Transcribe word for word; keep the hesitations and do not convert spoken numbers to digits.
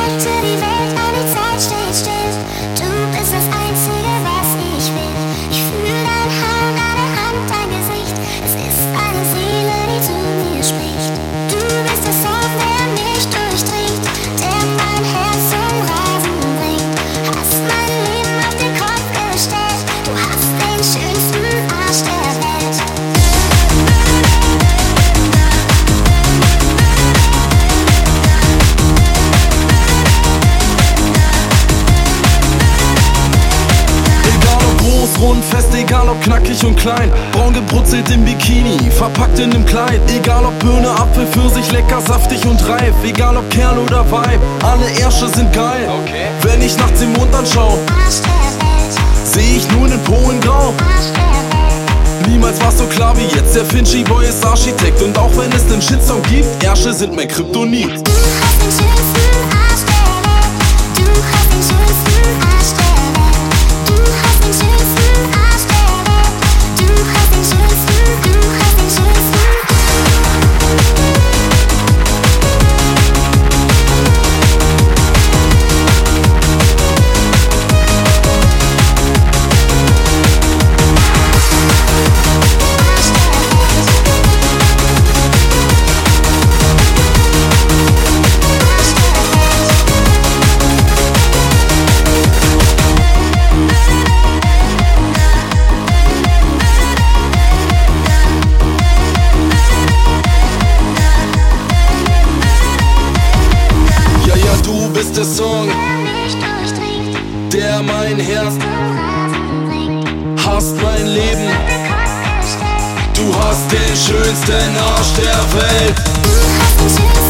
hätte die Welt, aber die Zeit steht still. Du bist das Einzige, was ich will. Ich fühle dein Haar, deine Hand, dein Gesicht. Es ist eine Seele, die zu mir spricht. Du bist der Song, der mich durchdringt, der mein Herz zum Rasen bringt. Hast mein Leben auf den Kopf gestellt. Du hast den schönsten Arsch der Welt. Rund, fest, egal ob knackig und klein. Braun gebrutzelt im Bikini, verpackt in nem Kleid. Egal ob Birne, Apfel, Pfirsich, lecker, saftig und reif. Egal ob Kerl oder Weib, alle Ärsche sind geil. Okay. Wenn ich nachts den Mond anschau, seh ich nur nen Po in Grau. Niemals war's so klar wie jetzt, der Finchy Boy ist Architekt. Und auch wenn es nen Shitstorm gibt, Ärsche sind mein Kryptonit. Du hast den schönsten Arsch der Welt. Du hast den schönsten Arsch der Welt. Du hast den schönsten Arsch der Welt. Du hast den schönsten, du hast den schönsten. Du bist der Song, der mein Herz, hast mein Leben. Du hast den schönsten Arsch der Welt. Du hast den schönsten